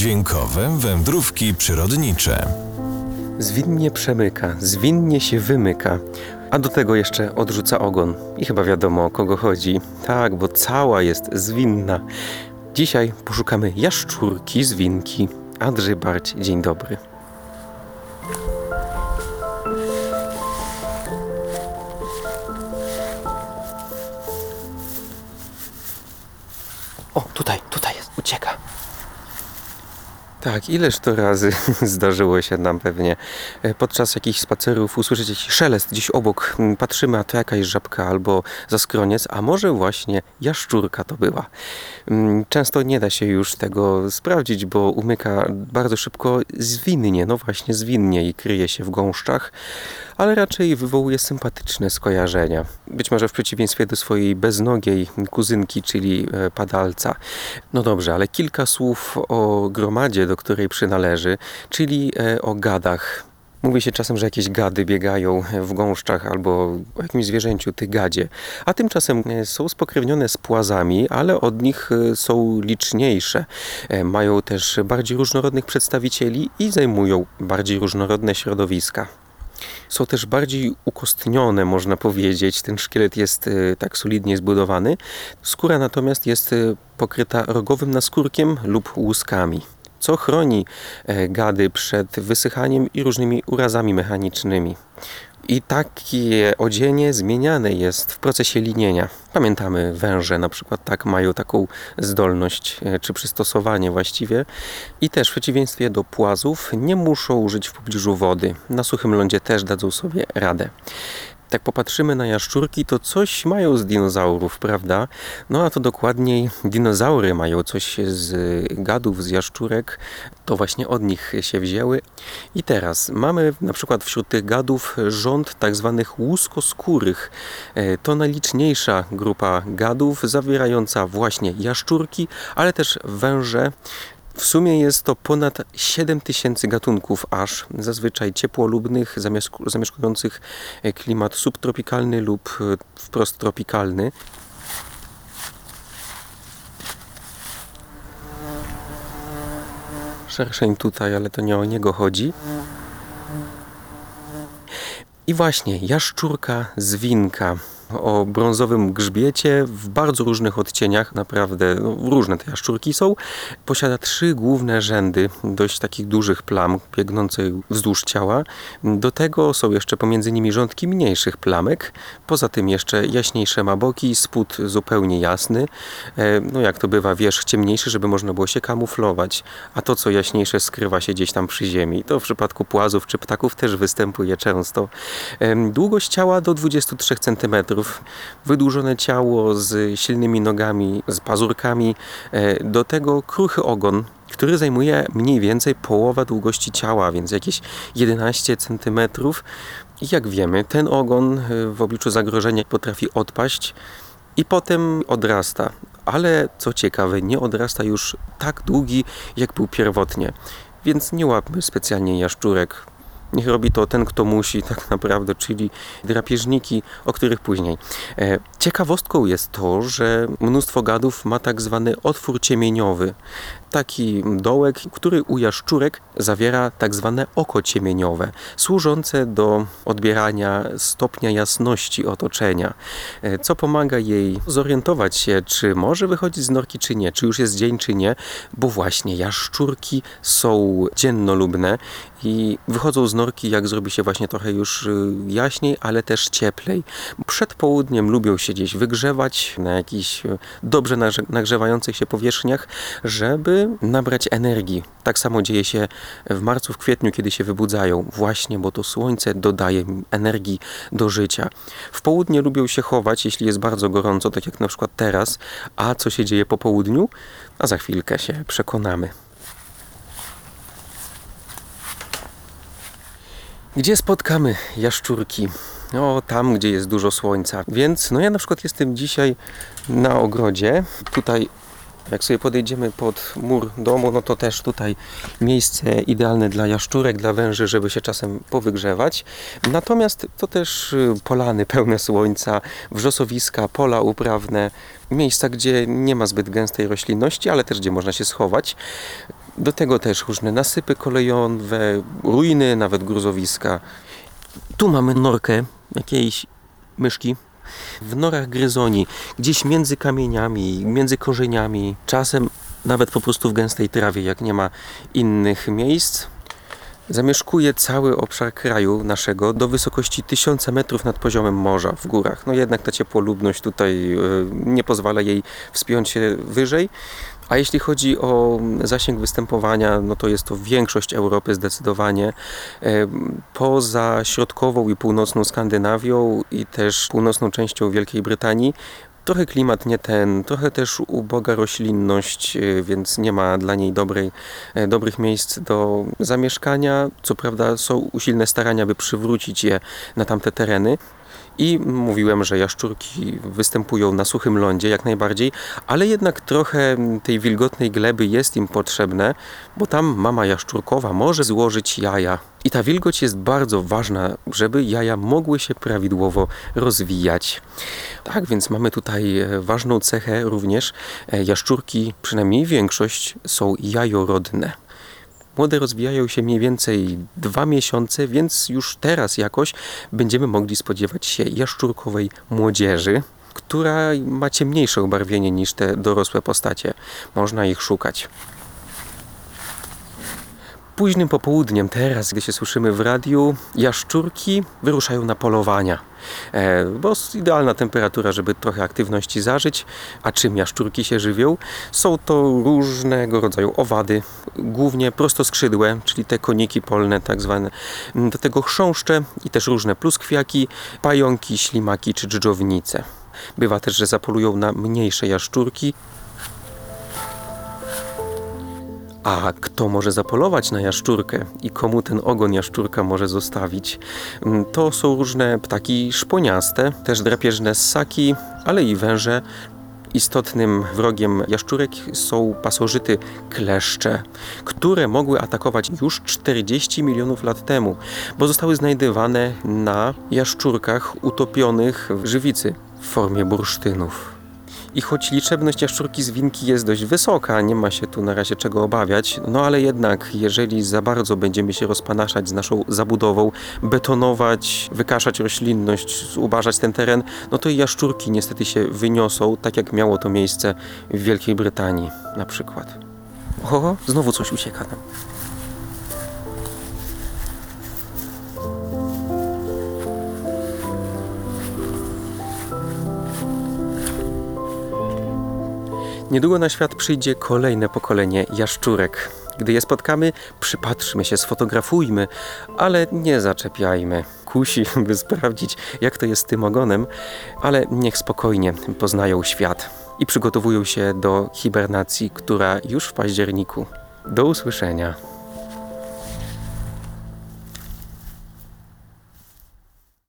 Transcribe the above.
Dźwiękowe wędrówki przyrodnicze. Zwinnie przemyka, zwinnie się wymyka, a do tego jeszcze odrzuca ogon. I chyba wiadomo, o kogo chodzi. Tak, bo cała jest zwinna. Dzisiaj poszukamy jaszczurki zwinki. Andrzej Barć, dzień dobry. O, tutaj jest, ucieka. Tak, ileż to razy zdarzyło się nam pewnie podczas jakichś spacerów usłyszeć jakiś szelest gdzieś obok. Patrzymy, a to jakaś żabka albo zaskroniec, a może właśnie jaszczurka to była. Często nie da się już tego sprawdzić, bo umyka bardzo szybko zwinnie, no właśnie zwinnie i kryje się w gąszczach, ale raczej wywołuje sympatyczne skojarzenia. Być może w przeciwieństwie do swojej beznogiej kuzynki, czyli padalca. No dobrze, ale kilka słów o gromadzie, do której przynależy, czyli o gadach. Mówi się czasem, że jakieś gady biegają w gąszczach albo o jakimś zwierzęciu, tygadzie, a tymczasem są spokrewnione z płazami, ale od nich są liczniejsze. Mają też bardziej różnorodnych przedstawicieli i zajmują bardziej różnorodne środowiska. Są też bardziej ukostnione, można powiedzieć. Ten szkielet jest tak solidnie zbudowany. Skóra natomiast jest pokryta rogowym naskórkiem lub łuskami, co chroni gady przed wysychaniem i różnymi urazami mechanicznymi. I takie odzienie zmieniane jest w procesie linienia. Pamiętamy, węże na przykład tak mają taką zdolność, czy przystosowanie właściwie. I też w przeciwieństwie do płazów nie muszą żyć w pobliżu wody. Na suchym lądzie też dadzą sobie radę. Tak popatrzymy na jaszczurki, to coś mają z dinozaurów, prawda? No a to dokładniej dinozaury mają coś z gadów, z jaszczurek. To właśnie od nich się wzięły. I teraz mamy na przykład wśród tych gadów rząd tak zwanych łuskoskórych. To najliczniejsza grupa gadów zawierająca właśnie jaszczurki, ale też węże. W sumie jest to ponad 7000 gatunków aż, zazwyczaj ciepłolubnych, zamieszkujących klimat subtropikalny lub wprost tropikalny. Szerszeń tutaj, ale to nie o niego chodzi. I właśnie jaszczurka zwinka o brązowym grzbiecie w bardzo różnych odcieniach, naprawdę różne te jaszczurki są. Posiada 3 główne rzędy dość takich dużych plam biegnących wzdłuż ciała. Do tego są jeszcze pomiędzy nimi rządki mniejszych plamek. Poza tym jeszcze jaśniejsze ma boki, spód zupełnie jasny. No jak to bywa, wierzch ciemniejszy, żeby można było się kamuflować, a to co jaśniejsze skrywa się gdzieś tam przy ziemi. To w przypadku płazów czy ptaków też występuje często. Długość ciała do 23 cm. Wydłużone ciało z silnymi nogami, z pazurkami, do tego kruchy ogon, który zajmuje mniej więcej połowę długości ciała, więc jakieś 11 cm. I jak wiemy, ten ogon w obliczu zagrożenia potrafi odpaść i potem odrasta. Ale co ciekawe, nie odrasta już tak długi, jak był pierwotnie. Więc nie łapmy specjalnie jaszczurek. Niech robi to ten, kto musi tak naprawdę, czyli drapieżniki, o których później. Ciekawostką jest to, że mnóstwo gadów ma tak zwany otwór ciemieniowy. Taki dołek, który u jaszczurek zawiera tak zwane oko ciemieniowe, służące do odbierania stopnia jasności otoczenia, co pomaga jej zorientować się, czy może wychodzić z norki, czy nie, czy już jest dzień, czy nie, bo właśnie jaszczurki są dziennolubne i wychodzą z norki, jak zrobi się właśnie trochę już jaśniej, ale też cieplej. Przed południem lubią się gdzieś wygrzewać na jakichś dobrze nagrzewających się powierzchniach, żeby nabrać energii. Tak samo dzieje się w marcu, w kwietniu, kiedy się wybudzają. Właśnie, bo to słońce dodaje im energii do życia. W południe lubią się chować, jeśli jest bardzo gorąco, tak jak na przykład teraz. A co się dzieje po południu? A za chwilkę się przekonamy. Gdzie spotkamy jaszczurki? No, tam, gdzie jest dużo słońca. Więc ja na przykład jestem dzisiaj na ogrodzie. Tutaj, jak sobie podejdziemy pod mur domu, no to też tutaj miejsce idealne dla jaszczurek, dla węży, żeby się czasem powygrzewać. Natomiast to też polany pełne słońca, wrzosowiska, pola uprawne, miejsca, gdzie nie ma zbyt gęstej roślinności, ale też gdzie można się schować. Do tego też różne nasypy kolejowe, ruiny, nawet gruzowiska. Tu mamy norkę jakiejś myszki. W norach gryzoni, gdzieś między kamieniami, między korzeniami, czasem nawet po prostu w gęstej trawie, jak nie ma innych miejsc. Zamieszkuje cały obszar kraju naszego do wysokości 1000 metrów nad poziomem morza w górach. No jednak ta ciepłolubność tutaj nie pozwala jej wspiąć się wyżej. A jeśli chodzi o zasięg występowania, no to jest to większość Europy zdecydowanie. Poza środkową i północną Skandynawią i też północną częścią Wielkiej Brytanii, trochę klimat nie ten, trochę też uboga roślinność, więc nie ma dla niej dobrych miejsc do zamieszkania. Co prawda są usilne starania, by przywrócić je na tamte tereny. I mówiłem, że jaszczurki występują na suchym lądzie jak najbardziej, ale jednak trochę tej wilgotnej gleby jest im potrzebne, bo tam mama jaszczurkowa może złożyć jaja. I ta wilgoć jest bardzo ważna, żeby jaja mogły się prawidłowo rozwijać. Tak więc mamy tutaj ważną cechę również. Jaszczurki, przynajmniej większość, są jajorodne. Młode rozwijają się mniej więcej 2 miesiące, więc już teraz jakoś będziemy mogli spodziewać się jaszczurkowej młodzieży, która ma ciemniejsze ubarwienie niż te dorosłe postacie. Można ich szukać. Późnym popołudniem, teraz, gdy się słyszymy w radiu, jaszczurki wyruszają na polowania. Bo jest idealna temperatura, żeby trochę aktywności zażyć. A czym jaszczurki się żywią? Są to różnego rodzaju owady, głównie prostoskrzydłe, czyli te koniki polne tak zwane. Do tego chrząszcze i też różne pluskwiaki, pająki, ślimaki czy dżdżownice. Bywa też, że zapolują na mniejsze jaszczurki. A kto może zapolować na jaszczurkę i komu ten ogon jaszczurka może zostawić? To są różne ptaki szponiaste, też drapieżne ssaki, ale i węże. Istotnym wrogiem jaszczurek są pasożyty kleszcze, które mogły atakować już 40 milionów lat temu, bo zostały znajdywane na jaszczurkach utopionych w żywicy w formie bursztynów. I choć liczebność jaszczurki zwinki jest dość wysoka, nie ma się tu na razie czego obawiać, no ale jednak jeżeli za bardzo będziemy się rozpanaszać z naszą zabudową, betonować, wykaszać roślinność, ubarzać ten teren, no to i jaszczurki niestety się wyniosą, tak jak miało to miejsce w Wielkiej Brytanii na przykład. O, znowu coś ucieka nam. Niedługo na świat przyjdzie kolejne pokolenie jaszczurek. Gdy je spotkamy, przypatrzmy się, sfotografujmy, ale nie zaczepiajmy. Kusi, by sprawdzić, jak to jest z tym ogonem, ale niech spokojnie poznają świat i przygotowują się do hibernacji, która już w październiku. Do usłyszenia.